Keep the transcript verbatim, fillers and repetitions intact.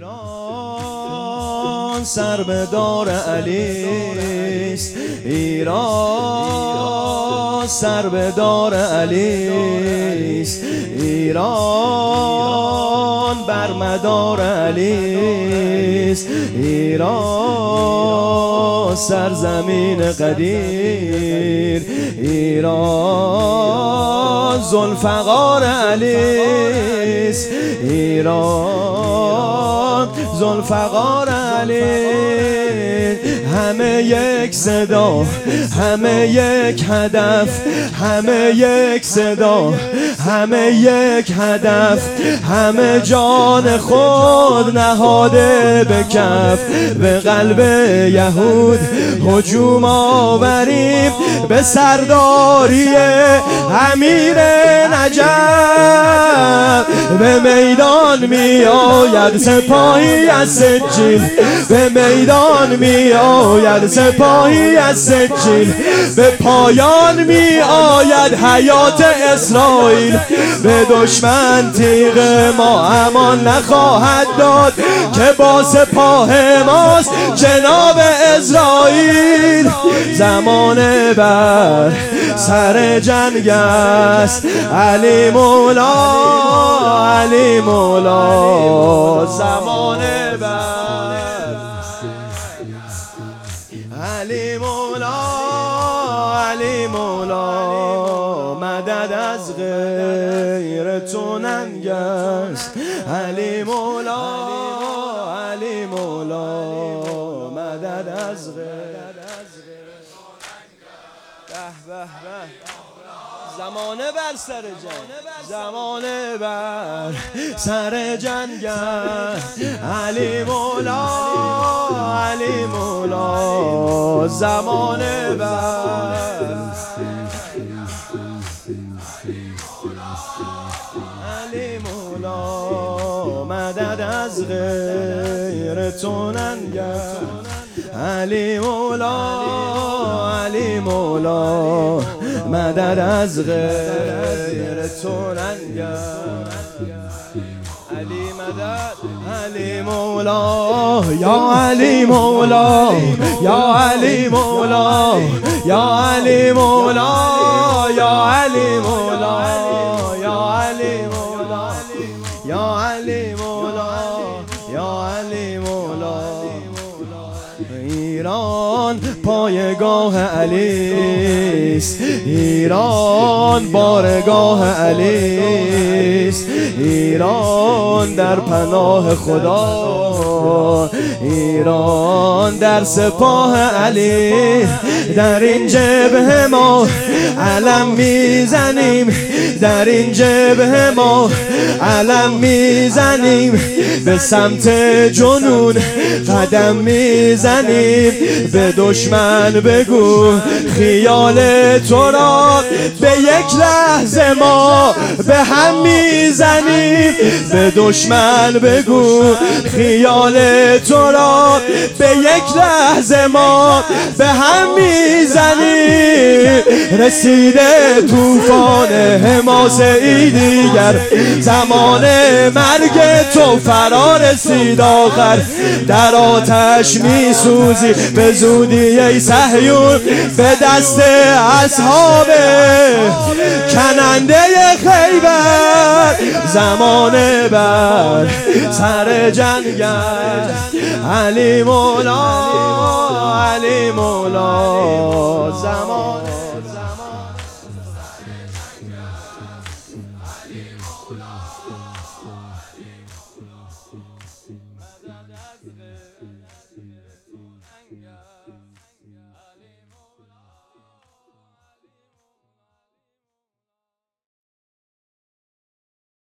ایران سر به دار علیست، ایران سر به دار علیست، ایران بر مدار علیست، ایران سرزمین قدیر، ایران ذوالفقار علیست، ایران ذوالفقار علی. همه یک صدا، همه یک هدف، همه یک صدا، همه یک هدف، همه جان خود نهاده به کف، به قلب یهود هجوم آوریم، به سرداری امیر نجف. به میدان می آید سپاهی از سجین، به میدان می آید سپاهی از سجین، به پایان می آید حیات اسرائیل. به دشمن تیغ ما امان نخواهد داد، که با سپاه ماست جناب اسرائیل. زمان بر سر جنگ است، علی مولا، علی مولا. زمان بر علی مولا، علی مولا. مدد از غیر تو ننگ است، علی مولا، علی مولا. مدد از غیر. به به به. زمانه بر سر جنگ، زمانه بر سر جنگ است، علی مولا، علی مولا. زمانه بر علی مولا. مدد از غیر تو ننگ است، علی مولا، علی مولا. مدد از غیر تو ننگ است، علی مدد، علی مولا. یا علی مولا، یا علی مولا، یا علی مولا، یا علی مولا، یا علی مولا، یا علی مولا، یا علی مولا. ایران پایگاه علیست، ایران بارگاه علیست، ایران در پناه خدا، ایران در سپاه علی. در این جبهه ما علم میزنیم، در این جبهه ما علم میزنیم، به سمت جنون قدم میزنیم. به دشمن بگو خیال تو را به یک لحظه ما به هم میزنیم. به دشمن بگو خیال تو را به یک لحظه ما به هم میزنیم. رسیده طوفان حماسه‌ای دیگر، زمان مرگ تو فرا رسید آخر. در آتش میسوزی به زودی ای صهیون، به دست اصحاب کننده خیبر. زمان بر سر جنگ است، علی مولا، علی مولا. زمان زمان